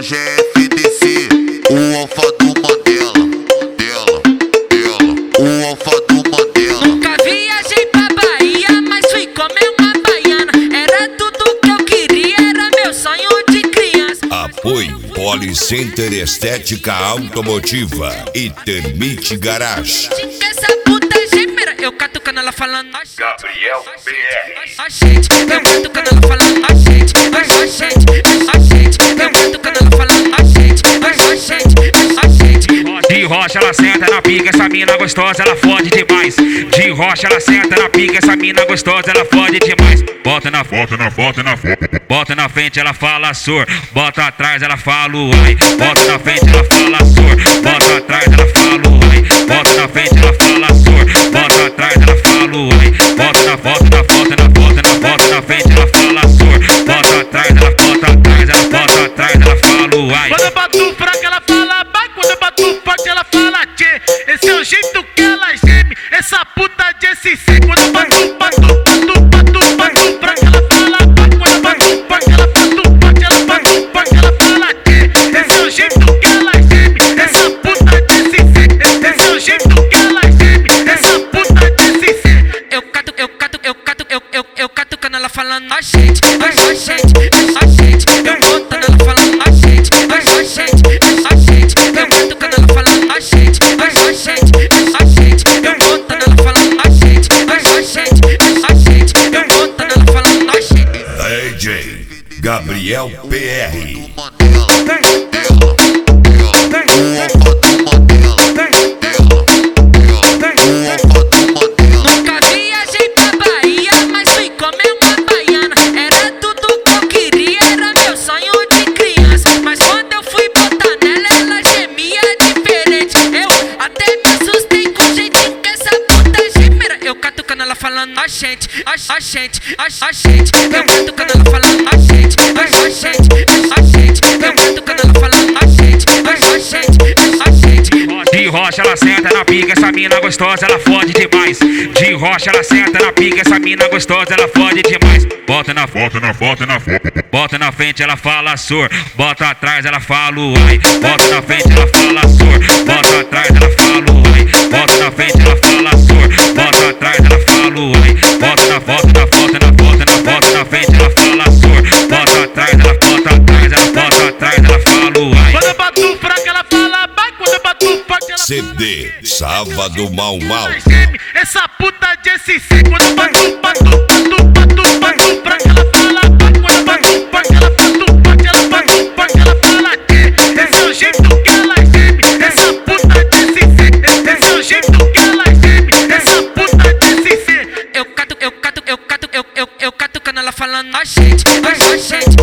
GFDC, o alfa do Mandela, o alfa do Mandela. Nunca viajei pra Bahia, mas fui comer uma baiana. Era tudo que eu queria, era meu sonho de criança. Apoio Policenter Estética Automotiva e Termite Garage. Essa puta gêmea, eu catucando ela falando Gabriel BR. a gente, eu catucando ela falando a gente, eu catucando ela falando a gente. De rocha ela senta na pica, essa mina gostosa, ela fode demais. De rocha ela senta na pica, essa mina gostosa, ela fode demais. Bota na bota na frente, ela fala sor. Bota atrás, ela fala uai. Bota na frente, ela fala sor. Bota atrás, ela fala uai. Bota na frente, ela fala sor. Bota atrás, ela fala uai. Bota na frente, ela fala sor. Bota atrás, ela fala uai. Quando eu bato fraca, ela fala vai. Quando eu bato forte, ela fala tchê. Esse é o jeito que ela geme, essa puta de SC. Quando eu bato fraca, ela fala vai. Quando eu bato forte, ela fala tchê. Esse é o jeito que ela geme, essa puta de SC. Esse é o jeito que ela geme, essa puta de SC. Eu catucando ela falando a gente, eu botando ela falando a gente, eu catucando ela falando a gente, eu botando ela falando a gente, eu botando ela falando a gente. DJ Gabriel PR. Nunca viajei pra Bahia, mas fui comer uma baiana. Era tudo que eu queria, era meu sonho de criança. Mas quando eu fui botar nela, ela gemia diferente. Eu até me assustei com o jeitinho que essa puta gêmea. Eu catucando ela falando a gente, eu catucando ela falando a gente, eu catucando ela falando a gente. De rocha ela senta na pica, essa mina gostosa, ela fode demais. De rocha ela senta na pica, essa mina gostosa, ela fode demais. Bota na frente, ela fala sor. Bota atrás, ela fala uai. Bota na frente, ela fala sor. Bota atrás, ela fala uai. Bota na frente, ela fala sor. Bota atrás, ela fala uai. Bota na frente, ela fala sor. Bota atrás, ela fala uai. Quando eu bato fraca, ela fala vai. Quando eu bato forte, ela CD Sábado Mal Mal. geme, essa puta de SC. Quando eu bato fraca, ela fala vai. Quando eu bato forte, ela fala tchê. Esse é o jeito que ela geme, essa puta de SC. Esse é o jeito que ela geme, essa puta de SC. Eu catucando ela falando a gente,